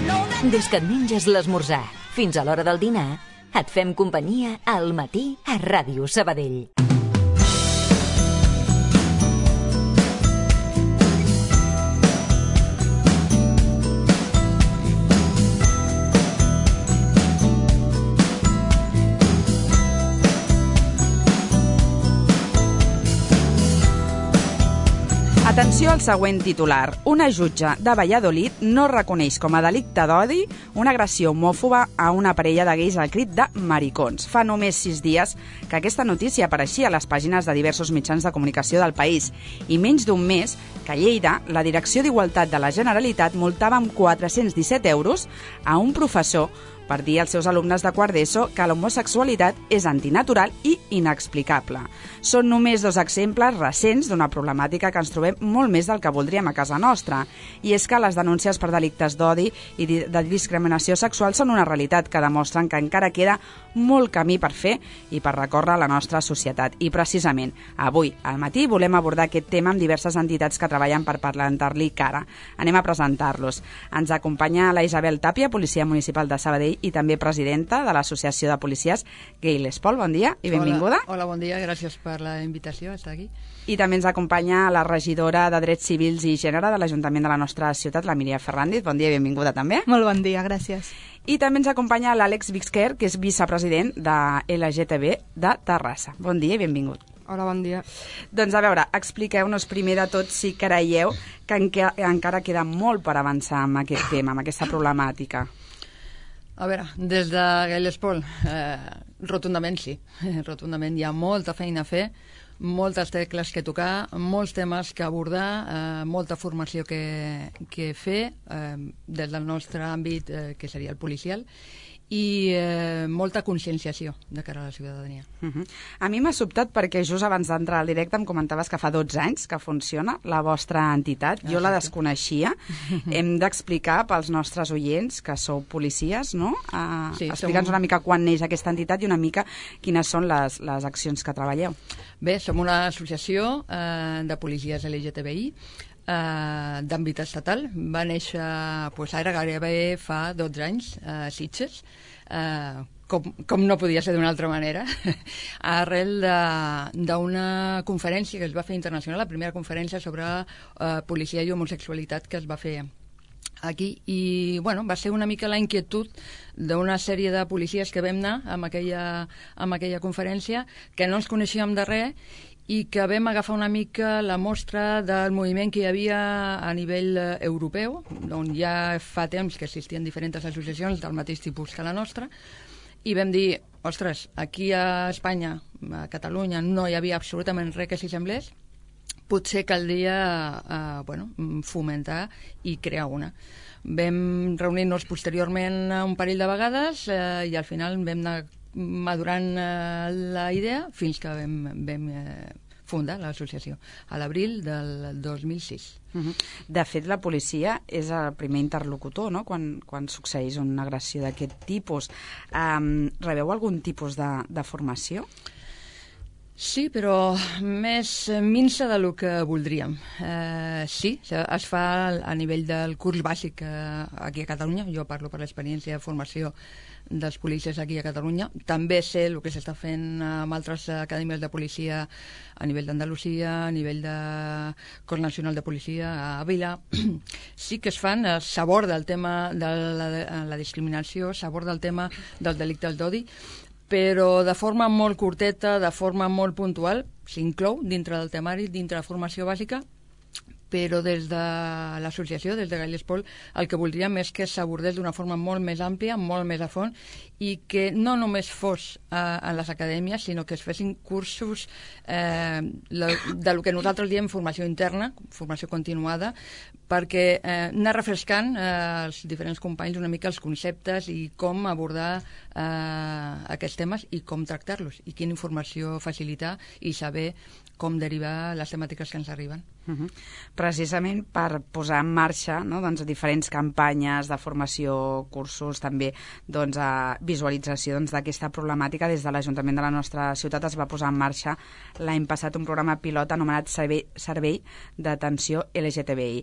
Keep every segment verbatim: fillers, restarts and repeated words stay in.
Des que et menges l'esmorzar fins a l'hora del dinar, et fem companyia al matí a Ràdio Sabadell. Atenció al següent titular. Una jutge de Valladolid no reconeix com a delicte d'odi una agressió homòfoba a una parella de gais al crit de maricons. Fa només sis dies que aquesta notícia apareixia a les pàgines de diversos mitjans de comunicació del país i menys d'un mes que a Lleida la Direcció d'Igualtat de la Generalitat multava amb quatre-cents disset euros a un professor per dir als seus alumnes de quart d'ESO que l'homosexualitat és antinatural i inexplicable. Són només dos exemples recents d'una problemàtica que ens trobem molt més del que voldríem a casa nostra. I és que les denúncies per delictes d'odi i de discriminació sexual són una realitat que demostren que encara queda molt camí per fer i per recórrer a la nostra societat. I precisament avui al matí volem abordar aquest tema amb diverses entitats que treballen per plantar-li cara. Anem a presentar-los. Ens acompanya la Isabel Tàpia, policia municipal de Sabadell i també presidenta de l'Associació de Policies Gai Les Paul. Bon dia i benvinguda. Hola, hola, bon dia, gràcies per la invitació a estar aquí. I també ens acompanya la regidora de Drets Civils i Gènere de l'Ajuntament de la nostra ciutat, la Míriam Ferrandiz. Bon dia i benvinguda també. Molt bon dia, gràcies. I també ens acompanya l'Àlex Vixquer, que és vicepresident de L G T B de Terrassa. Bon dia i benvingut. Hola, bon dia. Doncs a veure, expliqueu-nos primer de tot si creieu que encara queda molt per avançar amb aquest tema, amb aquesta problemàtica. A veure, des de Gai Les Paul, eh, rotundament sí, rotundament hi ha molta feina a fer, moltes tecles que tocar, molts temes que abordar, eh, molta formació que, que fer eh, des del nostre àmbit, eh, que seria el policial, i eh, molta conscienciació de cara a la ciutadania. Uh-huh. A mi m'ha sobtat perquè just abans d'entrar al directe em comentaves que fa dotze anys que funciona la vostra entitat. Ah, jo la desconeixia. Hem d'explicar pels nostres oients que sou policies, no? Uh, sí, Explica'ns som... una mica quan neix aquesta entitat i una mica quines són les, les accions que treballeu. Bé, som una associació eh, de policies L G T B I Uh, d'àmbit estatal. Va néixer pues, ara gairebé fa dotze anys a uh, Sitges, uh, com, com no podia ser d'una altra manera, arrel d'una conferència que es va fer internacional, la primera conferència sobre uh, policia i homosexualitat que es va fer aquí, i bueno, va ser una mica la inquietud d'una sèrie de policies que vam anar amb aquella, amb aquella conferència, que no ens coneixíem de res i que vam agafar una mica la mostra del moviment que hi havia a nivell europeu, on ja fa temps que existien diferents associacions del mateix tipus que la nostra, i vam dir, ostres, aquí a Espanya, a Catalunya, no hi havia absolutament res que s'hi semblés, potser caldria eh, bueno, fomentar i crear una. Vam reunir-nos posteriorment un parell de vegades eh, i al final vam anar madurant eh, la idea fins que vam, vam eh, fundar l'associació a l'abril del dos mil sis. Uh-huh. De fet, la policia és el primer interlocutor, no?, quan, quan succeeix una agressió d'aquest tipus. Um, rebeu algun tipus de, de formació? Sí, però més minsa del que voldríem. Eh, sí, es fa a nivell del curs bàsic eh, aquí a Catalunya. Jo parlo per l'experiència de formació dels policies aquí a Catalunya. També sé el que s'està fent amb altres acadèmies de policia a nivell d'Andalusia, a nivell de Cos Nacional de Policia, a Ávila. Sí que es fan, s'aborda el tema de la, la discriminació, s'aborda el tema dels delictes d'odi, però de forma molt curteta, de forma molt puntual, s'inclou dintre del temari, dintre la formació bàsica, però des de l'associació, des de Gai Les Paul, el que voldríem és que s'abordés d'una forma molt més àmplia, molt més a fons, i que no només fos eh, a les acadèmies, sinó que es fessin cursos eh, de lo que nosaltres diem formació interna, formació continuada, perquè eh, anar refrescant eh, els diferents companys una mica els conceptes i com abordar eh, aquests temes i com tractar-los, i quina informació facilitar i saber com derivar les temàtiques que ens arriben. Uh-huh. Precisament per posar en marxa, no, doncs, diferents campanyes de formació, cursos, també doncs, a visualització doncs, d'aquesta problemàtica, des de l'Ajuntament de la nostra ciutat es va posar en marxa l'any passat un programa pilot anomenat Servei, Servei d'Atenció L G T B I.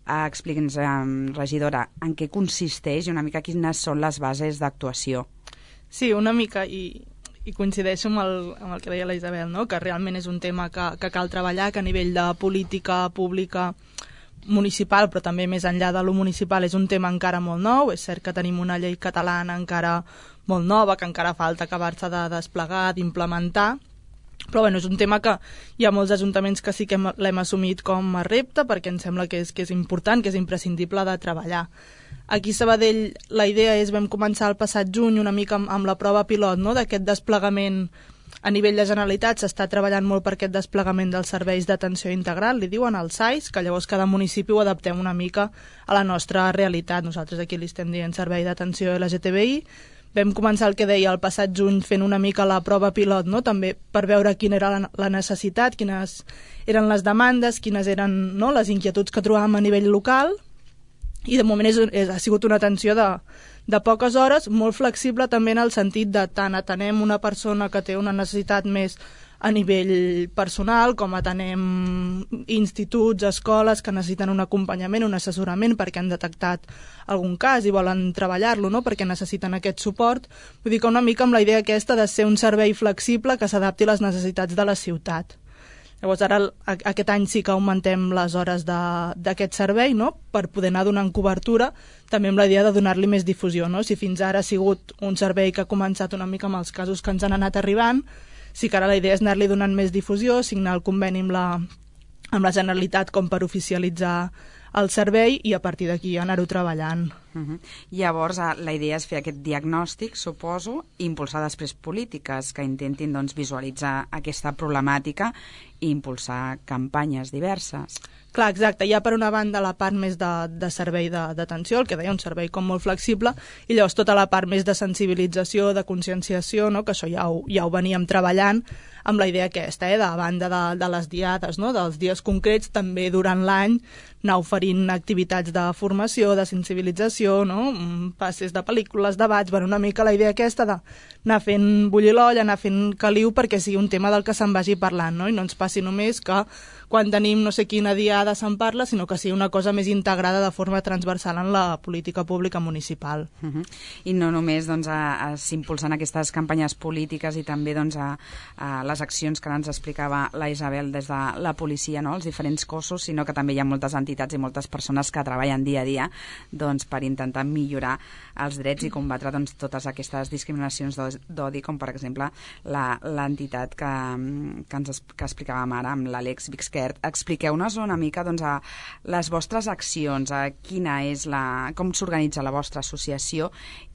Uh, Expliqui'ns, um, regidora, en què consisteix i una mica quines són les bases d'actuació. Sí, una mica, i, i coincideixo amb el, amb el que deia la Isabel, no? Que realment és un tema que, que cal treballar, que a nivell de política pública municipal, però també més enllà de lo municipal, és un tema encara molt nou. És cert que tenim una llei catalana encara molt nova, que encara falta acabar-se de desplegar, d'implementar, però bueno, és un tema que hi ha molts ajuntaments que sí que l'hem assumit com a repte, perquè ens sembla que és, que és important, que és imprescindible de treballar. Aquí a Sabadell la idea és, vam començar el passat juny una mica amb, amb la prova pilot, no?, d'aquest desplegament a nivell de Generalitat. S'està treballant molt per aquest desplegament dels serveis d'atenció integral, li diuen els S A I S, que llavors cada municipi ho adaptem una mica a la nostra realitat. Nosaltres aquí li estem dient servei d'atenció L G T B I. Vam començar el que deia el passat juny fent una mica la prova pilot, no?, també per veure quina era la, la necessitat, quines eren les demandes, quines eren, no?, les inquietuds que trobàvem a nivell local, i de moment és, és, ha sigut una atenció de, de poques hores, molt flexible també en el sentit de tant atenem una persona que té una necessitat més a nivell personal, com atenem instituts, escoles que necessiten un acompanyament, un assessorament perquè han detectat algun cas i volen treballar-lo, no?, perquè necessiten aquest suport. Vull dir que una mica amb la idea aquesta de ser un servei flexible que s'adapti a les necessitats de la ciutat. Llavors ara aquest any sí que augmentem les hores d'aquest servei, no?, per poder anar donant cobertura, també amb la idea de donar-li més difusió, no? Si fins ara ha sigut un servei que ha començat una mica amb els casos que ens han anat arribant, sí que ara la idea és anar-li donant més difusió, signar el conveni amb la, amb la Generalitat com per oficialitzar el servei i a partir d'aquí anar-ho treballant. Uh-huh. Llavors, la idea és fer aquest diagnòstic, suposo, i impulsar després polítiques que intentin, doncs, visualitzar aquesta problemàtica i impulsar campanyes diverses. Clar, exacte. Hi ha per una banda la part més de, de servei d'atenció, el que deia, un servei com molt flexible, i llavors tota la part més de sensibilització, de conscienciació, no?, que això ja ho, ja ho veníem treballant amb la idea aquesta, eh?, de banda de, de les diades, no?, dels dies concrets, també durant l'any anar oferint activitats de formació, de sensibilització, no?, passes de pel·lícules, debats, bueno, una mica la idea aquesta d'anar fent bullir l'olla, anar fent caliu perquè sigui un tema del que se'n vagi parlant, no?, i no ens passi només que quan tenim no sé quina diada se'n parla, sinó que sigui una cosa més integrada de forma transversal en la política pública municipal. Uh-huh. I no només doncs, a, a s'impulsen aquestes campanyes polítiques i també doncs, a, a les accions que ens explicava la Isabel des de la policia, no?, els diferents cossos, sinó que també hi ha moltes entitats i moltes persones que treballen dia a dia doncs, per intentar millorar els drets i combatre doncs, totes aquestes discriminacions d'odi, com per exemple l'entitat que, que ens que explicàvem ara amb l'Àlex Vixquer. Expliqueu-nos una mica doncs, a les vostres accions, a quina és la, com s'organitza la vostra associació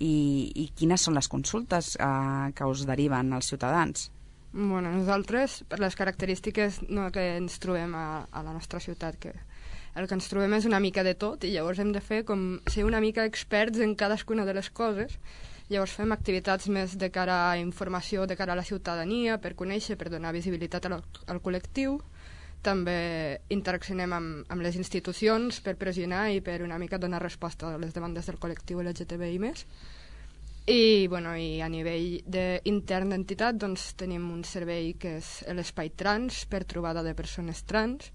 i, i quines són les consultes eh, que us deriven als ciutadans. Bueno, nosaltres, per les característiques no, que ens trobem a, a la nostra ciutat, que el que ens trobem és una mica de tot i llavors hem de fer com ser una mica experts en cadascuna de les coses. Llavors fem activitats més de cara a informació, de cara a la ciutadania, per conèixer, per donar visibilitat al, al col·lectiu. També interaccionem amb, amb les institucions per pressionar i per una mica donar resposta a les demandes del col·lectiu L G T B I més. I, bueno, i a nivell de, intern d'entitat doncs, tenim un servei que és l'espai trans per trobada de persones trans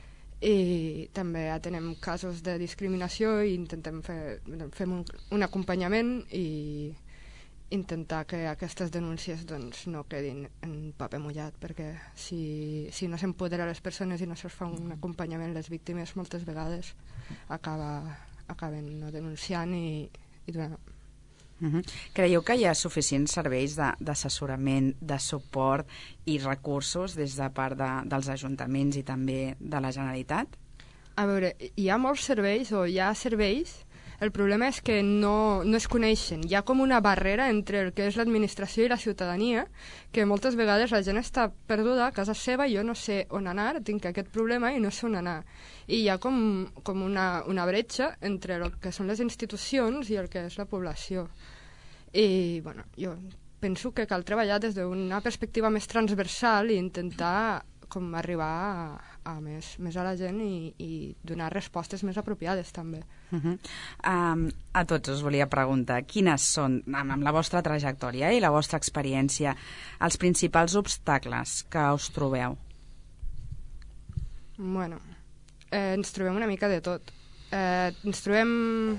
i també atenem casos de discriminació i intentem fer fem un, un acompanyament i intentar que aquestes denúncies doncs, no quedin en paper mullat, perquè si, si no s'empodera les persones i no se'ls fa un acompanyament, les víctimes moltes vegades acaba, acaben no denunciant i, i donant. Uh-huh. Creieu que hi ha suficients serveis d'assessorament, de, de suport i recursos des de part de, dels ajuntaments i també de la Generalitat? A veure, hi ha molts serveis o hi ha serveis. El problema és que no, no es coneixen. Hi ha com una barrera entre el que és l'administració i la ciutadania, que moltes vegades la gent està perduda a casa seva i jo no sé on anar, tinc aquest problema i no sé on anar. I hi ha com, com una, una bretxa entre el que són les institucions i el que és la població. I, bueno, jo penso que cal treballar des d'una perspectiva més transversal i intentar com arribar a, a més, més a la gent i, i donar respostes més apropiades també. Uh-huh. um, a tots us volia preguntar quines són, amb, amb la vostra trajectòria eh, i la vostra experiència, els principals obstacles que us trobeu? Bueno, eh, ens trobem una mica de tot. Eh, ens trobem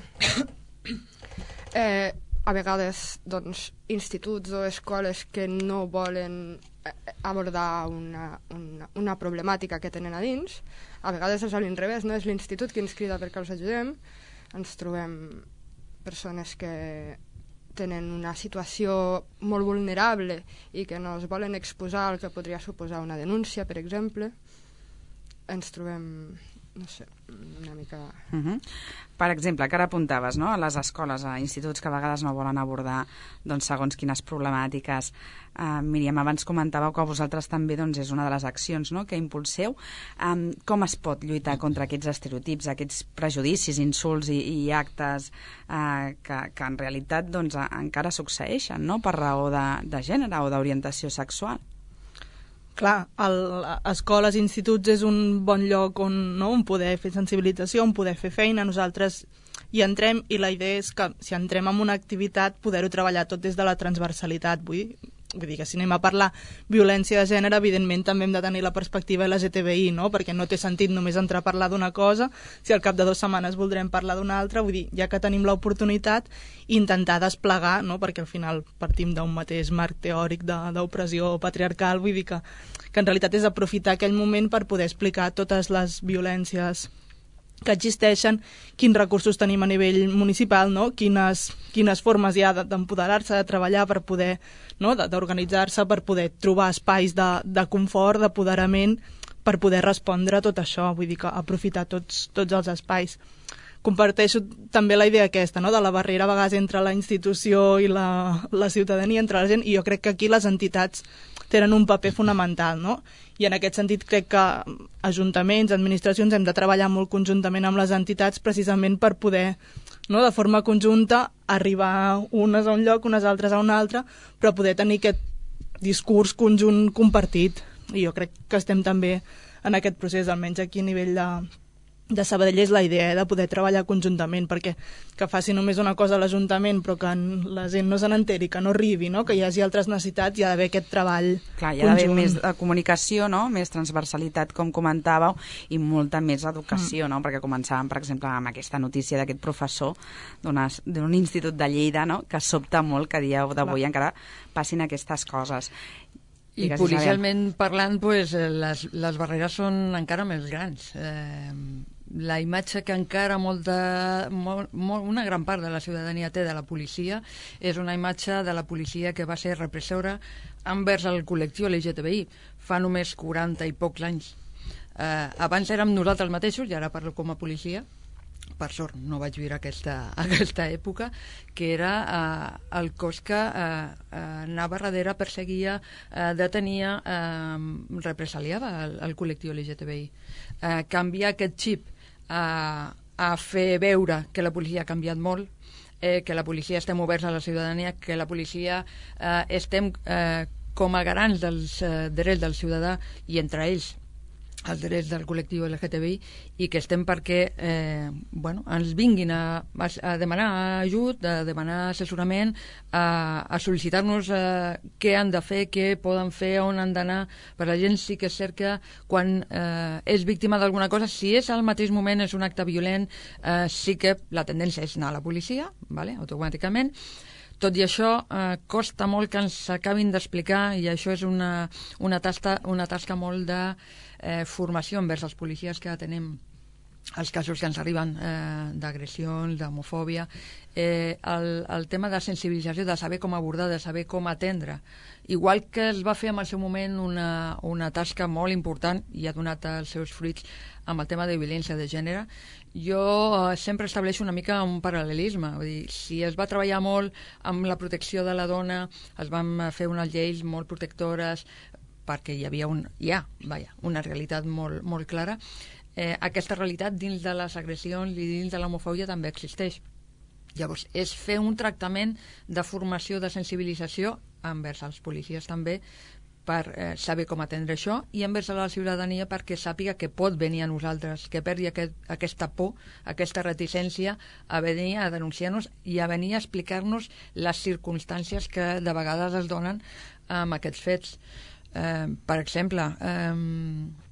eh, a vegades doncs, instituts o escoles que no volen abordar una, una, una problemàtica que tenen a dins. A vegades és a l'inrevés, no és l'institut qui ens crida perquè els ajudem. Ens trobem persones que tenen una situació molt vulnerable i que no es volen exposar al que podria suposar una denúncia, per exemple. Ens trobem, no sé, una mica... Uh-huh. Per exemple, que ara apuntaves, no?, a les escoles, a instituts que a vegades no volen abordar doncs, segons quines problemàtiques. Uh, Míriam, abans comentàveu que vosaltres també doncs, és una de les accions, no?, que impulseu. Um, com es pot lluitar contra aquests estereotips, aquests prejudicis, insults i, i actes uh, que, que en realitat doncs, encara succeeixen, no?, per raó de, de gènere o d'orientació sexual? Clar, el, escoles i instituts és un bon lloc on, no, on poder fer sensibilització, on poder fer feina. Nosaltres hi entrem i la idea és que si entrem en una activitat poder-ho treballar tot des de la transversalitat. Vull dir, vull dir que si anem a parlar violència de gènere, evidentment també hem de tenir la perspectiva L G T B I, no? Perquè no té sentit només entrar a parlar d'una cosa si al cap de dues setmanes voldrem parlar d'una altra. Vull dir, ja que tenim l'oportunitat, intentar desplegar, no? Perquè al final partim d'un mateix marc teòric d'opressió patriarcal. Vull dir que, que en realitat és aprofitar aquell moment per poder explicar totes les violències que existeixen, quins recursos tenim a nivell municipal, no? quines, quines formes hi ha d'empoderar-se, de treballar per poder, no? d'organitzar-se, per poder trobar espais de, de confort, d'apoderament, per poder respondre a tot això. Vull dir que aprofitar tots, tots els espais. Comparteixo també la idea aquesta, no? de la barrera a vegades entre la institució i la, la ciutadania, entre la gent, i jo crec que aquí les entitats tenen un paper fonamental, no? I en aquest sentit crec que ajuntaments, administracions, hem de treballar molt conjuntament amb les entitats precisament per poder, no, de forma conjunta, arribar unes a un lloc, unes altres a un altre, però poder tenir aquest discurs conjunt compartit. I jo crec que estem també en aquest procés, almenys aquí a nivell de, de Sabadell és la idea, eh, de poder treballar conjuntament, perquè que faci només una cosa a l'Ajuntament però que la gent no se n'enteri, que no arribi, no? Que hi hagi altres necessitats, hi ha d'haver aquest treball Clar, hi ha d'haver més de comunicació, no? Més transversalitat, com comentàveu, i molta més educació, mm. no? Perquè començàvem, per exemple, amb aquesta notícia d'aquest professor d'un institut de Lleida, no? Que sobta molt que a dia d'avui encara passin aquestes coses. I Digues, policialment Isabel. Parlant, pues, les, les barreres són encara més grans. Eh, la imatge que encara molta, molt, molt, una gran part de la ciutadania té de la policia és una imatge de la policia que va ser repressora envers el col·lectiu L G T B I fa només quaranta i pocs anys. Eh, abans érem nosaltres mateixos, i ara parlo com a policia, per sort no vaig viure aquesta, aquesta època, que era eh, el cos que eh, anava darrere, perseguia, eh, detenia, eh, represaliava el, el col·lectiu L G T B I. Eh, canviar aquest xip eh, a fer veure que la policia ha canviat molt, eh, que la policia estem oberts a la ciutadania, que la policia eh, estem eh, com a garants dels eh, drets del ciutadà i entre ells els drets del col·lectiu L G T B I, i que estem perquè eh, bueno, ens vinguin a, a, a demanar ajut, a demanar assessorament, a, a sol·licitar-nos eh, què han de fer, què poden fer, on han d'anar. Per la gent sí que és cert que quan eh, és víctima d'alguna cosa, si és al mateix moment, és un acte violent, eh, sí que la tendència és anar a la policia, vale? Automàticament. Tot i això, eh, costa molt que ens acabin d'explicar, i això és una, una, tasca, una tasca molt de eh, formació envers els policies que atenem els casos que ens arriben eh, d'agressions, d'homofòbia, eh, el, el tema de sensibilització, de saber com abordar, de saber com atendre. Igual que es va fer en el seu moment una, una tasca molt important i ha donat els seus fruits amb el tema de violència de gènere, jo eh, sempre estableixo una mica un paral·lelisme. Vull dir, si es va treballar molt amb la protecció de la dona, es van fer unes lleis molt protectores, perquè hi havia un, hi ha, vaja, una realitat molt, molt clara, eh, aquesta realitat dins de les agressions i dins de l'homofòbia també existeix. Llavors, és fer un tractament de formació, de sensibilització envers els policies també, per eh, saber com atendre això, i envers a la ciutadania perquè sàpiga que pot venir a nosaltres, que perdi aquest, aquesta por, aquesta reticència a venir a denunciar-nos i a venir a explicar-nos les circumstàncies que de vegades es donen amb aquests fets. Eh, per exemple, eh,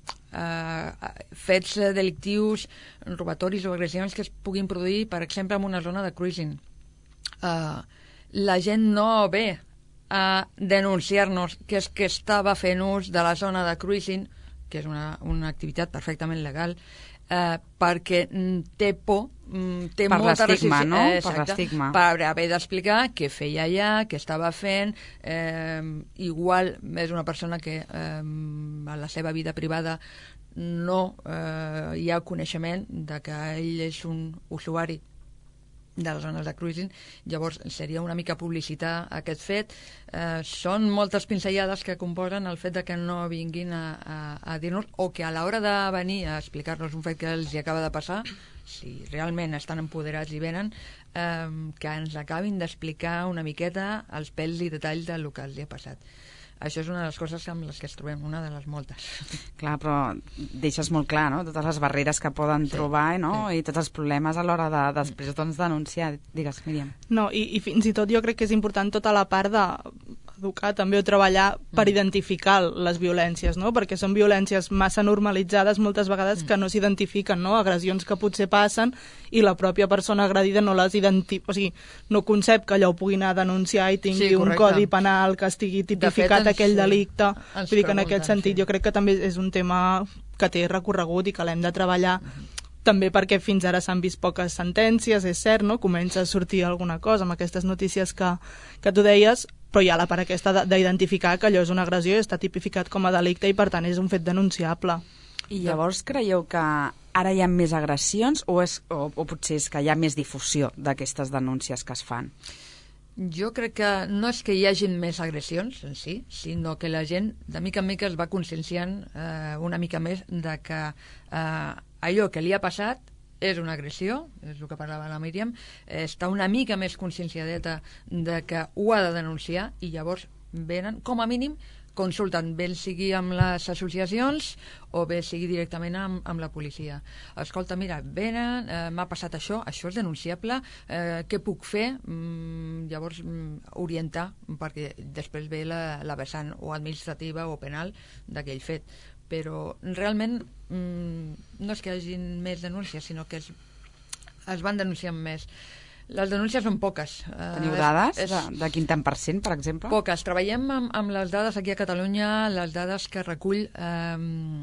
eh, fets delictius, robatoris o agressions que es puguin produir, per exemple, en una zona de cruising. Eh, la gent no ve a denunciar-nos que és que estava fent ús de la zona de cruising, que és una, una activitat perfectament legal, eh, perquè té por, té per molta l'estigma, resistència, no? eh, Per l'estigma. per haver d'explicar què feia allà, què estava fent. Eh, igual és una persona que eh, a la seva vida privada no eh, hi ha coneixement de que ell és un usuari de les zones de cruising, llavors seria una mica publicitar aquest fet. Eh, són moltes pinzellades que composen el fet de que no vinguin a, a, a dir-nos, o que a l'hora de venir a explicar-nos un fet que els hi acaba de passar, si realment estan empoderats i venen, eh, que ens acabin d'explicar una miqueta els pèls i detalls del que els hi ha passat. Això és una de les coses amb les que es trobem, una de les moltes. Clar, però deixes molt clar, no?, totes les barreres que poden sí, trobar, no?, sí. I tots els problemes a l'hora de després doncs, denunciar. Digues, Míriam. No, i, i fins i tot jo crec que és important tota la part de educar també o treballar per mm. identificar les violències, no? Perquè són violències massa normalitzades moltes vegades mm. que no s'identifiquen, no? Agressions que potser passen i la pròpia persona agredida no les identifica, o sigui, no concep que allò ho pugui anar a denunciar i tingui sí, un codi penal que estigui tipificat fet, aquell sí, delicte. Vull dir que en aquest sentit sí. Jo crec que també és un tema que té recorregut i que l'hem de treballar mm. també perquè fins ara s'han vist poques sentències, és cert, no? Comença a sortir alguna cosa amb aquestes notícies que, que tu deies, però hi ha la part aquesta d'identificar que allò és una agressió i està tipificat com a delicte i per tant és un fet denunciable. I llavors creieu que ara hi ha més agressions o, és, o, o potser és que hi ha més difusió d'aquestes denúncies que es fan? Jo crec que no és que hi hagin més agressions en si, sinó que la gent de mica en mica es va conscienciant eh, una mica més de que eh, allò que li ha passat és una agressió, és el que parlava la Míriam, està una mica més conscienciadeta de que ho ha de denunciar i llavors venen, com a mínim, consulten, bé sigui amb les associacions o bé sigui directament amb, amb la policia. Escolta, mira, venen, eh, m'ha passat això, això és denunciable, eh, què puc fer? Mm, llavors, mm, orientar, perquè després ve la, la vessant o administrativa o penal d'aquell fet. Però realment mmm, no és que hi hagi més denúncies, sinó que es, es van denunciant més. Les denúncies són poques. Teniu dades? És, és, de, de quin tant per cent, per exemple? Poques. Treballem amb, amb les dades aquí a Catalunya, les dades que recull eh,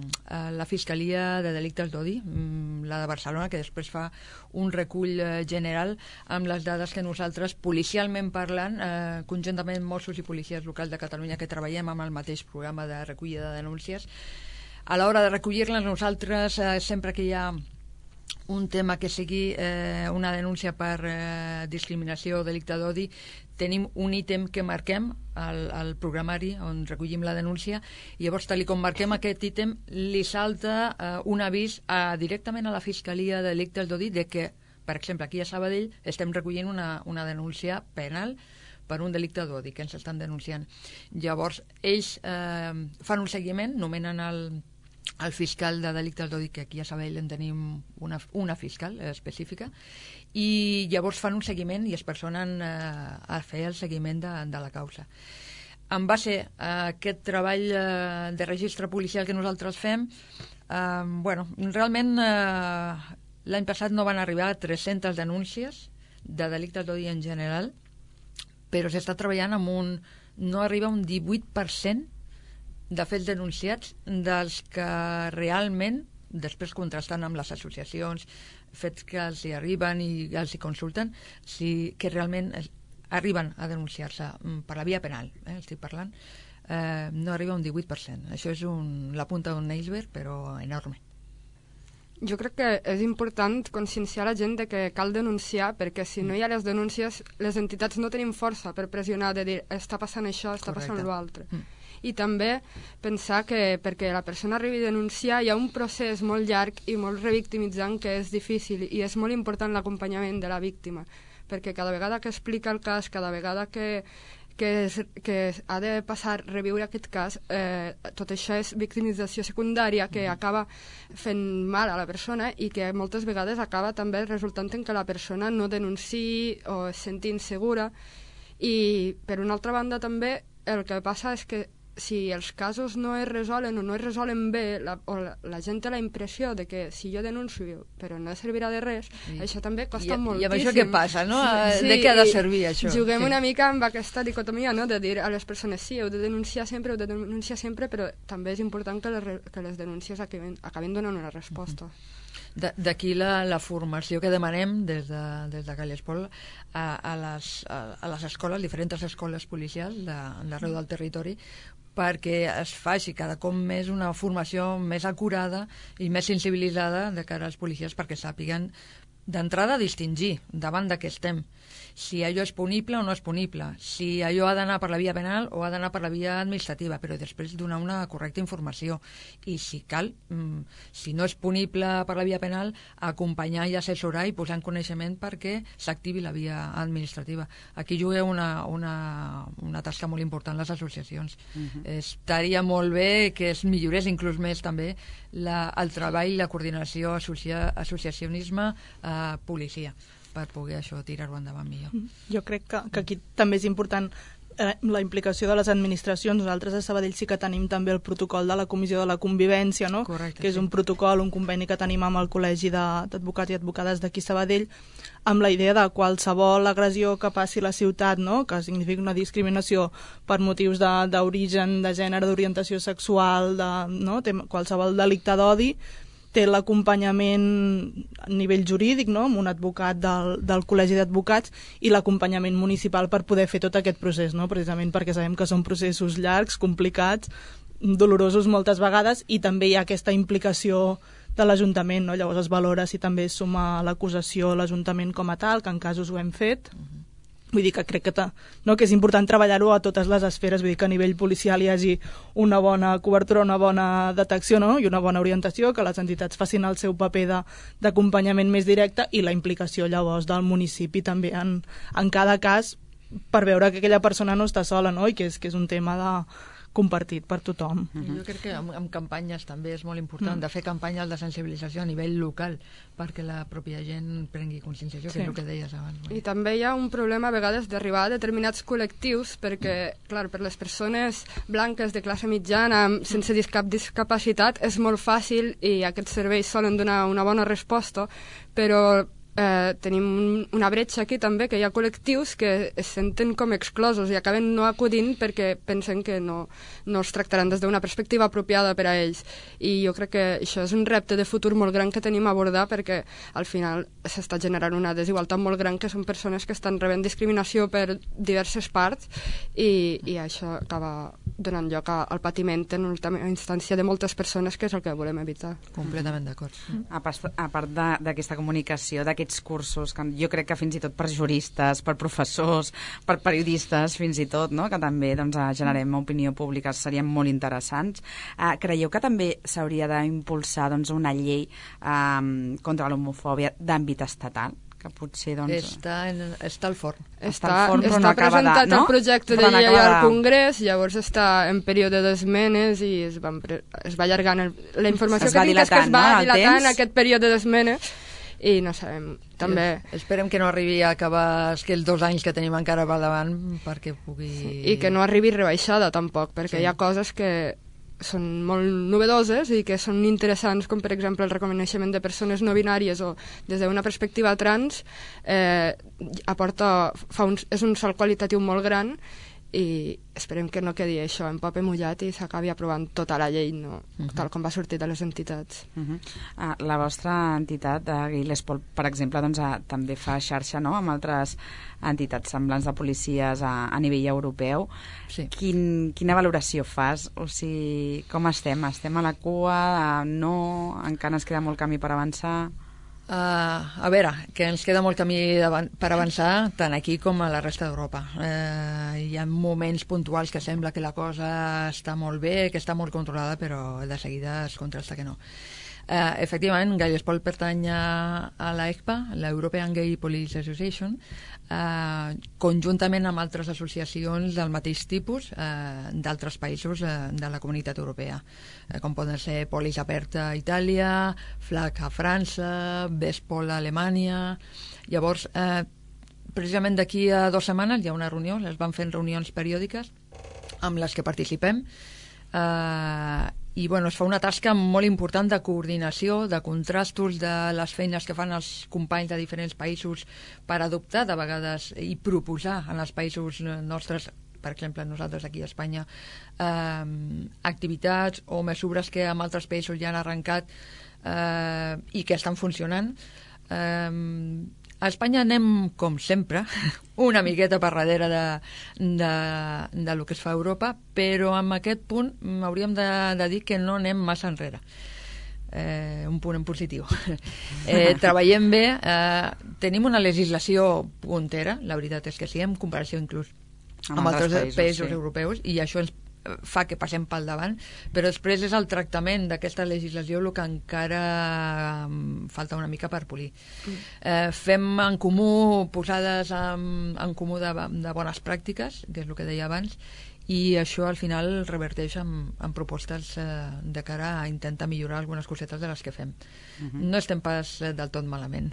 la Fiscalia de Delictes d'Odi, la de Barcelona, que després fa un recull eh, general amb les dades que nosaltres, policialment parlant, eh, conjuntament Mossos i policies locals de Catalunya, que treballem amb el mateix programa de recollida de denúncies. A l'hora de recollir-les, nosaltres, eh, sempre que hi ha un tema que sigui eh, una denúncia per eh, discriminació o delicte d'odi, tenim un ítem que marquem al, al programari on recollim la denúncia i llavors, tal com marquem aquest ítem, li salta eh, un avís a, directament a la Fiscalia de Delictes d'Odi de que, per exemple, aquí a Sabadell estem recollint una, una denúncia penal per un delicte d'odi que ens estan denunciant. Llavors, ells eh, fan un seguiment, nomenen el el fiscal de delictes d'odi, que aquí a Sabadell en tenim una, una fiscal específica, i llavors fan un seguiment i es personen eh, a fer el seguiment de, de la causa. En base a aquest treball eh, de registre policial que nosaltres fem, eh, bueno, realment eh, l'any passat no van arribar a tres-centes denúncies de delictes d'odi en general, però s'està treballant amb un... no arriba a un divuit per cent de fets denunciats dels que realment, després contrastant amb les associacions, fets que els hi arriben i els hi consulten, si, que realment es, arriben a denunciar-se per la via penal, eh, estic parlant, eh, no arriba a un divuit per cent. Això és un, la punta d'un iceberg, però enorme. Jo crec que és important conscienciar la gent de que cal denunciar, perquè si no hi ha les denúncies, les entitats no tenim força per pressionar de dir està passant això, està Correcte. Passant l'altre. Mm. I també pensar que perquè la persona arribi a denunciar hi ha un procés molt llarg i molt revictimitzant que és difícil i és molt important l'acompanyament de la víctima, perquè cada vegada que explica el cas, cada vegada que, que, es, que ha de passar reviure aquest cas, eh, tot això és victimització secundària que acaba fent mal a la persona i que moltes vegades acaba també resultant en que la persona no denunciï o es senti insegura. I per una altra banda també el que passa és que si els casos no es resolen o no es resolen bé, la, o la, la gent té la impressió de que si jo denuncio però no servirà de res, sí. això també costa I, moltíssim. I amb això què passa, no? Sí, de què ha de servir això? Juguem sí. una mica amb aquesta dicotomia, no? De dir a les persones sí, heu de denunciar sempre, heu de denunciar sempre, però també és important que les, que les denúncies acabin, acabin donant una resposta. D'aquí la, la formació que demanem des de, des de Gallespol a, a, les, a, a les escoles, diferents escoles policials d'arreu del territori, perquè es faci cada cop més una formació més acurada i més sensibilitzada de cara als policies perquè sàpiguen d'entrada distingir davant de què estem, si allò és punible o no és punible, si allò ha d'anar per la via penal o ha d'anar per la via administrativa, però després donar una correcta informació. I si cal, si no és punible per la via penal, acompanyar i assessorar i posar en coneixement perquè s'activi la via administrativa. Aquí jugueu una, una, una tasca molt important les associacions. Uh-huh. Estaria molt bé que es millorés inclús més també la, el treball i la coordinació associa, associacionisme eh, policia per poder això tirar-ho endavant millor. Jo crec que, que aquí també és important eh, la implicació de les administracions. Nosaltres a Sabadell sí que tenim també el protocol de la Comissió de la Convivència, no? Correcte, que és sí. un protocol, un conveni que tenim amb el Col·legi d'Advocats i Advocades d'aquí Sabadell, amb la idea de qualsevol agressió que passi a la ciutat, no? Que significa una discriminació per motius d'origen, de, de gènere, d'orientació sexual, de, no? Té qualsevol delicte d'odi, té l'acompanyament a nivell jurídic, no? Amb un advocat del, del Col·legi d'Advocats i l'acompanyament municipal per poder fer tot aquest procés, no? Precisament perquè sabem que són processos llargs, complicats, dolorosos moltes vegades, i també hi ha aquesta implicació de l'Ajuntament, no? Llavors es valora si també es suma l'acusació a l'Ajuntament com a tal, que en casos ho hem fet. Vull dir que crec que, ta, no, que és important treballar-ho a totes les esferes, vull dir que a nivell policial hi hagi una bona cobertura, una bona detecció, no? I una bona orientació, que les entitats facin el seu paper d'acompanyament més directe, i la implicació llavors del municipi també en, en cada cas, per veure que aquella persona no està sola, no? I que és, que és un tema de compartit per tothom. Uh-huh. Jo crec que amb, amb campanyes també és molt important, mm. de fer campanyes de sensibilització a nivell local perquè la pròpia gent prengui conscienciació, sí. que és el que deies abans. I també hi ha un problema a vegades d'arribar a determinats col·lectius perquè, clar, per les persones blanques de classe mitjana sense cap discapacitat és molt fàcil i aquests serveis solen donar una bona resposta, però Eh, tenim una bretxa aquí també, que hi ha col·lectius que es senten com exclosos i acaben no acudint perquè pensen que no, no els tractaran des d'una perspectiva apropiada per a ells. I jo crec que això és un repte de futur molt gran que tenim a abordar, perquè al final s'està generant una desigualtat molt gran, que són persones que estan rebent discriminació per diverses parts i, i això acaba donant lloc al patiment en última instància de moltes persones, que és el que volem evitar. Completament d'acord. A part, a part d'aquesta comunicació, d'aquests cursos, que jo crec que fins i tot per juristes, per professors, per periodistes, fins i tot, no? Que també doncs, generem opinió pública, serien molt interessants. Uh, creieu que també s'hauria d'impulsar doncs, una llei um, contra l'homofòbia d'àmbit estatal? Que potser, doncs... Està, en, està al forn. Està, està, al forn, està no presentat de, no? el projecte de llei al Congrés, llavors està en període d'esmenes i es, van pre... es va allargant... El... La informació es que tinc és que es va no, dilatant aquest període d'esmenes i no sabem, també... Sí, esperem que no arribi a acabar els dos anys que tenim encara per davant perquè pugui... I que no arribi rebaixada tampoc, perquè sí. Hi ha coses que són molt novedoses i que són interessants, com per exemple el reconeixement de persones no binàries o des d'una perspectiva trans, eh, aporta, fa un, és un salt qualitatiu molt gran i esperem que no quedi això en paper mullat i s'acabi aprovant tota la llei, no? Uh-huh. Tal com va sortir de les entitats. Uh-huh. uh, la vostra entitat, uh, Gallespol, per exemple, doncs, uh, també fa xarxa, no?, amb altres entitats semblants de policies a, a nivell europeu. Sí. Quin, quina valoració fas? O sigui, com estem? Estem a la cua? Uh, no? Encara ens queda molt camí per avançar? Uh, a veure, que ens queda molt camí per avançar tant aquí com a la resta d'Europa. Uh, hi ha moments puntuals que sembla que la cosa està molt bé, que està molt controlada, però de seguida es contrasta que no. Uh, efectivament, Gallespol pertany a, a l'E C P A, l'European Gay Police Association, uh, conjuntament amb altres associacions del mateix tipus uh, d'altres països uh, de la Comunitat Europea, uh, com poden ser Polis Aperta a Itàlia, FLAG a França, Vespol a Alemanya. Llavors, uh, precisament d'aquí a dues setmanes hi ha una reunió, es van fent reunions periòdiques amb les que participem, eh, i bueno, es fa una tasca molt important de coordinació, de contrastos de les feines que fan els companys de diferents països per adoptar de vegades i proposar en els països nostres, per exemple nosaltres aquí a Espanya, eh, activitats o mesures que en altres països ja han arrencat eh, i que estan funcionant. Eh, a Espanya anem, com sempre, una miqueta per darrere de, de, de lo que es fa a Europa, però en aquest punt hauríem de, de dir que no anem massa enrere. Eh, un punt en positiu. Eh, treballem bé, eh, tenim una legislació puntera, la veritat és que sí, en comparació inclús amb, amb altres països, països sí. europeus, i això ens fa que passem pel davant, però després és el tractament d'aquesta legislació el que encara falta una mica per polir. Mm. Eh, fem en comú posades en, en comú de, de bones pràctiques, que és el que deia abans, i això al final reverteix en, en propostes eh, de cara a intentar millorar algunes cosetes de les que fem. Mm-hmm. No estem pas del tot malament.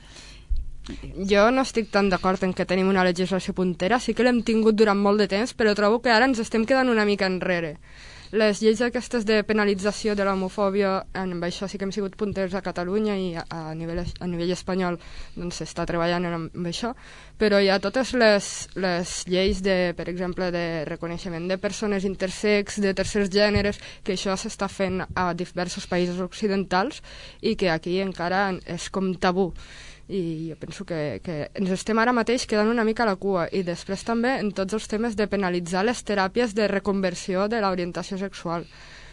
Jo no estic tan d'acord en que tenim una legislació puntera, sí que l'hem tingut durant molt de temps, però trobo que ara ens estem quedant una mica enrere. Les lleis aquestes de penalització de l'homofòbia, amb això sí que hem sigut punters a Catalunya i a, a, nivell, a nivell espanyol doncs s'està treballant amb això, però hi ha totes les, les lleis, de, per exemple, de reconeixement de persones intersex, de tercers gèneres, que això s'està fent a diversos països occidentals i que aquí encara és com tabú. I jo penso que, que ens estem ara mateix quedant una mica a la cua, i després també en tots els temes de penalitzar les teràpies de reconversió de l'orientació sexual,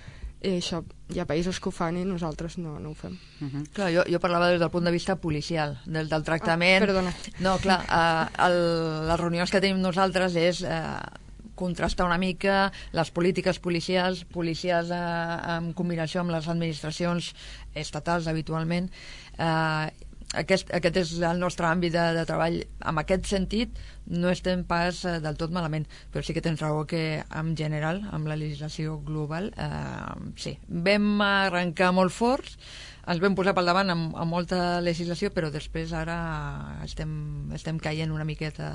i això hi ha països que ho fan i nosaltres no, no ho fem. Uh-huh. Clar, jo, jo parlava des del punt de vista policial, del, del tractament. Ah, perdona. No, clar, eh, el, les reunions que tenim nosaltres és eh, contrastar una mica les polítiques policials, policials eh, en combinació amb les administracions estatals habitualment. Eh, Aquest, aquest és el nostre àmbit de, de treball. En aquest sentit no estem pas eh, del tot malament, però sí que tens raó que en general, amb la legislació global, eh, sí, vam arrencar molt forts, ens vam posar pel davant amb, amb molta legislació, però després ara estem, estem caient una miqueta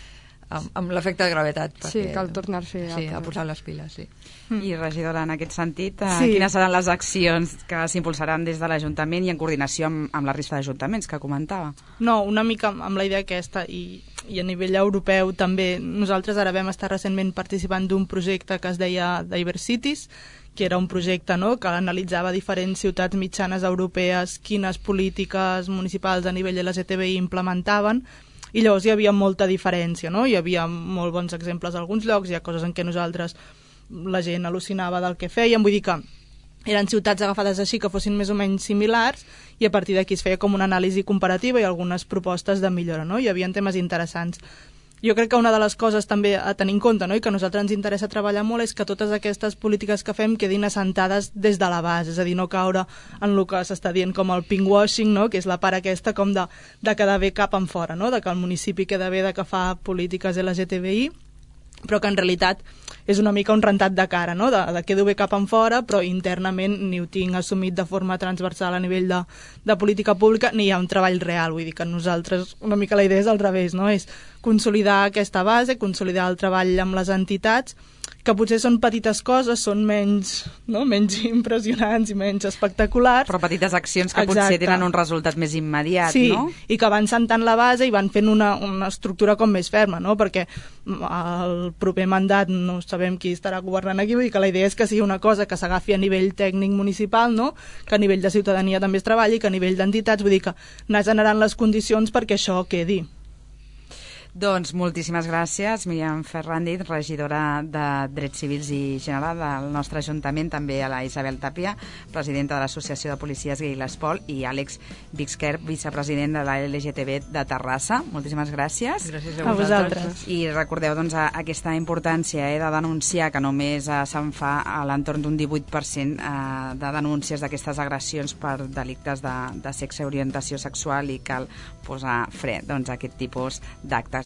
amb, amb l'efecte de gravetat. Perquè, sí, cal tornar-s'hi sí, a posar les piles, sí. Mm. I, regidora, en aquest sentit, eh, sí. quines seran les accions que s'impulsaran des de l'Ajuntament i en coordinació amb, amb la resta d'ajuntaments que comentava? No, una mica amb la idea aquesta, i, i a nivell europeu també. Nosaltres ara vam estar recentment participant d'un projecte que es deia Diversities, que era un projecte, no?, que analitzava diferents ciutats mitjanes europees, quines polítiques municipals a nivell L G T B I implementaven, i llavors hi havia molta diferència, no? Hi havia molt bons exemples a alguns llocs, hi ha coses en què nosaltres, la gent al·lucinava del que feien, vull dir que eren ciutats agafades així que fossin més o menys similars, i a partir d'aquí es feia com una anàlisi comparativa i algunes propostes de millora, no? Hi havia temes interessants. Jo crec que una de les coses també a tenir en compte, no?, i que a nosaltres ens interessa treballar molt, és que totes aquestes polítiques que fem quedin assentades des de la base, és a dir, no caure en el que s'està dient com el pinkwashing, no?, que és la part aquesta com de, de quedar bé cap en fora, no?, de que el municipi queda bé de que fa polítiques L G T B I, però que en realitat és una mica un rentat de cara, no?, de, de quedo bé cap en fora, però internament ni ho tinc assumit de forma transversal a nivell de, de política pública, ni hi ha un treball real. Vull dir que nosaltres, una mica la idea és al revés, no?, és consolidar aquesta base, consolidar el treball amb les entitats, que potser són petites coses, són menys, no?, menys impressionants i menys espectaculars. Però petites accions que Exacte. Potser tenen un resultat més immediat, sí, no? I que van sentant la base i van fent una, una estructura com més ferma, no?, perquè el proper mandat no sabem qui estarà governant aquí, vull dir que la idea és que sigui una cosa que s'agafi a nivell tècnic municipal, no?, que a nivell de ciutadania també es treballi, que a nivell d'entitats, vull dir que anar generant les condicions perquè això quedi. Doncs moltíssimes gràcies, Míriam Ferràndiz, regidora de Drets Civils i General del nostre Ajuntament, també a la Isabel Tàpia, presidenta de l'Associació de Policies Gay l'Espol, i Àlex Vixquer, vicepresident de la L G T B de Terrassa. Moltíssimes gràcies. Gràcies A vosaltres. I recordeu doncs, aquesta importància eh, de denunciar, que només eh, se'n fa a l'entorn d'un divuit per cent eh, de denúncies d'aquestes agressions per delictes de, de sexe i orientació sexual, i cal posar fre doncs, a aquest tipus d'actes.